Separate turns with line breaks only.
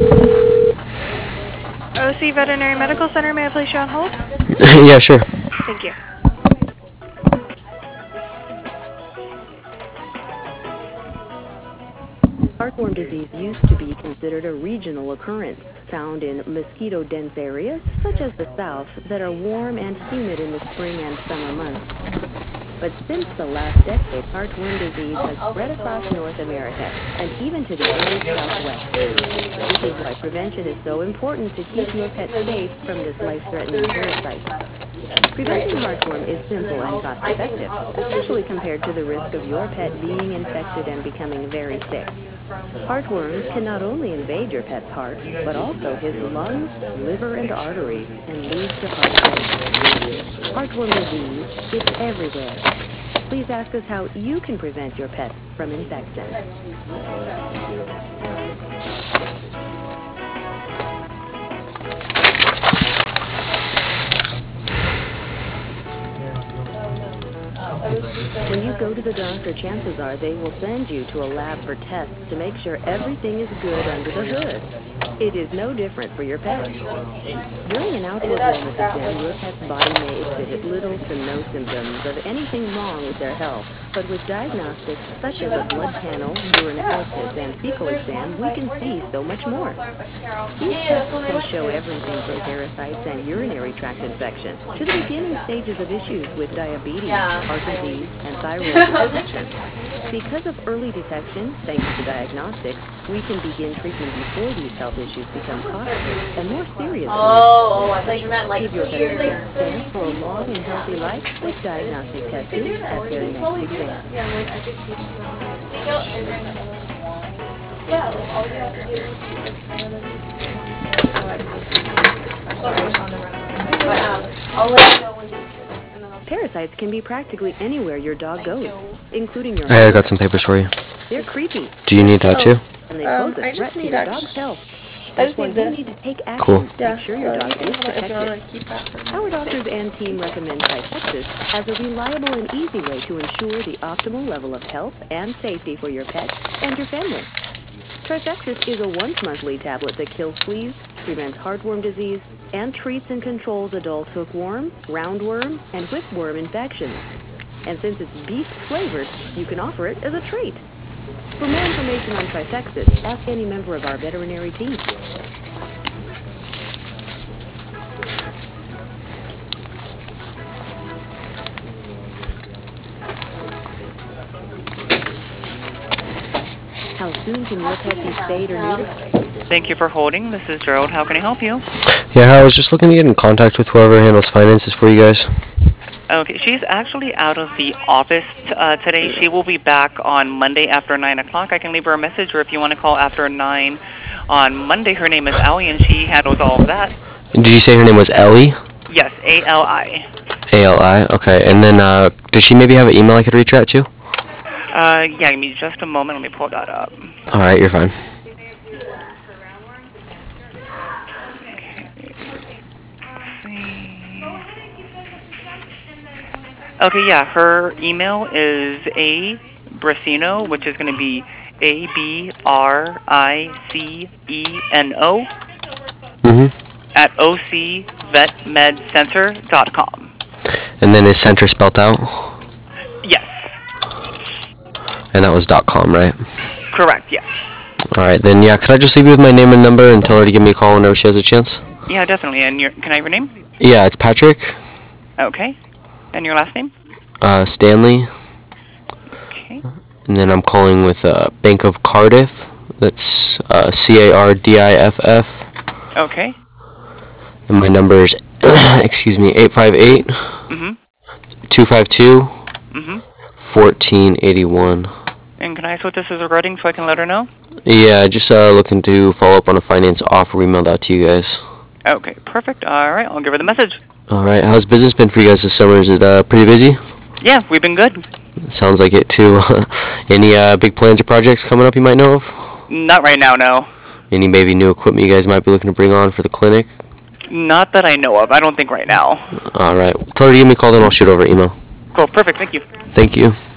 OC Veterinary Medical Center, may I place you on hold?
Yeah, sure.
Thank you.
Heartworm disease used to be considered a regional occurrence, found in mosquito-dense areas, such as the South, that are warm and humid in the spring and summer months. But since the last decade, heartworm disease has spread across North America and even to the very Southwest. This is why prevention is so important to keep your pet safe from this life-threatening parasite. Preventing heartworm is simple and cost-effective, especially compared to the risk of your pet being infected and becoming very sick. Heartworms can not only invade your pet's heart, but also his lungs, liver, and arteries, and lead to heart failure. Heartworm disease is everywhere. Please ask us how you can prevent your pet from infection. When you go to the doctor, chances are they will send you to a lab for tests to make sure everything is good under the hood. It is no different for your pet. During an outward wellness exam, your pet's body may exhibit little to no symptoms of anything wrong with their health, but with diagnostics such as a blood panel, urinalysis, and fecal exam, we can see so much more. These tests can show everything from parasites and urinary tract infection to the beginning stages of issues with diabetes, heart disease, and thyroid dysfunction. Because of early detection, thanks to diagnostics, we can begin treatment before these health issues become costly and more serious.
I thought you meant like
Keep your
2 years later.
pet for a long and healthy life with diagnostic testing at their next exam. Parasites can be practically anywhere your dog goes, including your
Hey, I got some papers for you.
They're creepy.
Do you need that too?
And they pose a
I
threat
just
to
need
your
actually-
dog's health.
I just
That's why
need
you
this.
need to take action
Cool.
to make sure your dog is
if you
protected.
want to keep that.
Our doctors and team recommend Trifexis as a reliable and easy way to ensure the optimal level of health and safety for your pet and your family. Trifexis is a once-monthly tablet that kills fleas, prevents heartworm disease, and treats and controls adult hookworm, roundworm, and whipworm infections. And since it's beef-flavored, you can offer it as a treat. For more information on Trifexis, ask any member of our veterinary team. How soon can your pet be spayed or neutered?
Thank you for holding. This is Gerald. How can I help you?
Yeah, I was just looking to get in contact with whoever handles finances for you guys.
Okay, she's actually out of the office today. She will be back on Monday after 9 o'clock. I can leave her a message, or if you want to call after 9 on Monday, her name is Allie, and she handles all of that.
Did you say her name was Ellie?
Yes, A-L-I.
A-L-I, okay. And then, does she maybe have an email I could reach out to?
Yeah, give me just a moment. Let me pull that up.
Alright, you're fine.
Okay, yeah, her email is Briceno, which is going to be A-B-R-I-C-E-N-O at ocvetmedcenter.com.
And then is center spelled out?
Yes.
And that was .com, right?
Correct, yes.
Alright, then yeah, could I just leave you with my name and number and tell her to give me a call whenever she has a chance?
Yeah, definitely. And can I have your name?
Yeah, it's Patrick.
Okay. And your last name?
Stanley.
Okay.
And then I'm calling with Bank of Cardiff. That's C-A-R-D-I-F-F.
Okay.
And my number is, excuse me, 858 252 1481.
And can I ask what this is regarding so I can let her know?
Yeah, just looking to follow up on a finance offer we mailed out to you guys.
Okay, perfect. All right, I'll give her the message.
Alright, how's business been for you guys this summer? Is it pretty busy?
Yeah, we've been good.
Sounds like it too. Any big plans or projects coming up you might know of?
Not right now, no.
Any maybe new equipment you guys might be looking to bring on for the clinic?
Not that I know of. I don't think right now.
Alright, tell her to give me a call, then I'll shoot over email.
Cool, perfect. Thank you.
Thank you.